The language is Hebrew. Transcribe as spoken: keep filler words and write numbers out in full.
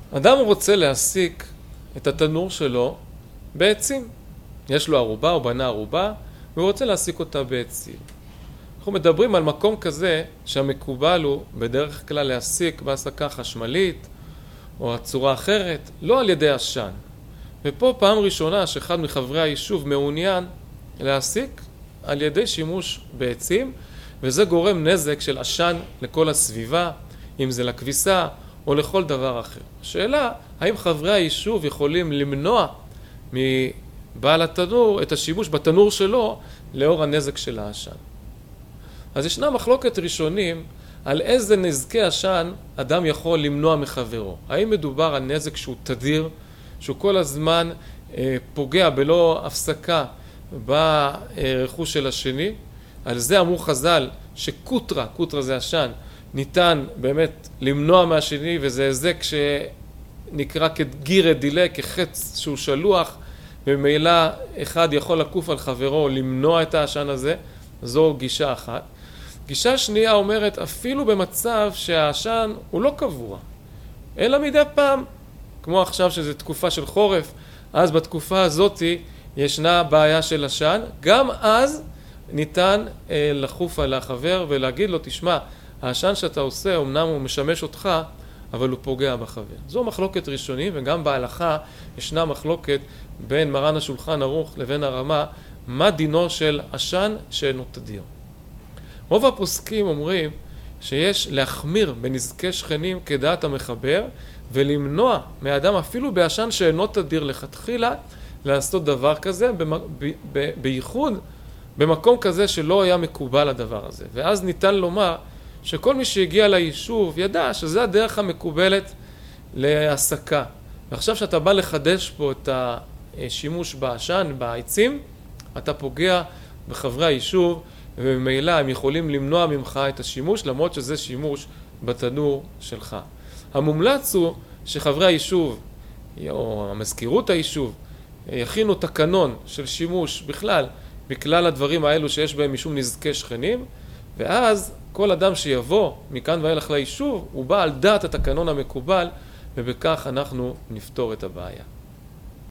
אדם רוצה להסיק את התנור שלו בעצים. יש לו ערובה, הוא בנה ערובה, והוא רוצה להסיק אותה בעצים. אנחנו מדברים על מקום כזה שהמקובל הוא בדרך כלל להסיק בהסקה חשמלית או הצורה אחרת, לא על ידי עשן. ופה פעם ראשונה שאחד מחברי היישוב מעוניין להסיק על ידי שימוש בעצים, וזה גורם נזק של עשן לכל הסביבה, אם זה לכביסה או לכל דבר אחר. השאלה, האם חברי היישוב יכולים למנוע מבעל התנור את השימוש בתנור שלו לאור הנזק של העשן? אז ישנה מחלוקת ראשונים על איזה נזקי עשן אדם יכול למנוע מחברו. האם מדובר על נזק שהוא תדיר, שהוא כל הזמן אה, פוגע בלא הפסקה ברכוש של השני? על זה אמרו חז"ל שקוטרה, קוטרה זה עשן, ניתן באמת למנוע מהשני, וזה היזק שנקרא כגירא דילה, כחץ שהוא שלוח, וממילא אחד יכול לקוף על חברו למנוע את העשן הזה. זו גישה אחת. גישה שנייה אומרת, אפילו במצב שהעשן הוא לא קבוע, אלא מדי פעם, כמו עכשיו שזו תקופה של חורף, אז בתקופה הזאת ישנה בעיה של עשן, גם אז ניתן אה, לחוף על החבר ולהגיד לו, תשמע, העשן שאתה עושה, אמנם הוא משמש אותך, אבל הוא פוגע בחבר. זו מחלוקת ראשונים, וגם בהלכה ישנה מחלוקת בין מרן השולחן ערוך לבין הרמה, מה דינו של עשן שאינו תדיר. רוב הפוסקים אומרים שיש להחמיר בנזקי שכנים כדעת המחבר, ולמנוע מאדם אפילו בעשן שאינו תדיר לכתחילה, לעשות דבר כזה, בייחוד במקום כזה שלא היה מקובל הדבר הזה. ואז ניתן לומר שכל מי שהגיע ליישוב ידע שזה הדרך המקובלת להסקה. ועכשיו שאתה בא לחדש פה את השימוש בעשן, בעצים, אתה פוגע בחברי היישוב, ובמילא הם יכולים למנוע ממך את השימוש, למרות שזה שימוש בתנור שלך. המומלץ הוא שחברי היישוב, או המזכירות היישוב, יכינו תקנון של שימוש בכלל, בכלל הדברים האלו שיש בהם משום נזקי שכנים, ואז כל אדם שיבוא מכאן ואילך ליישוב, הוא בא על דעת התקנון המקובל, ובכך אנחנו נפתור את הבעיה.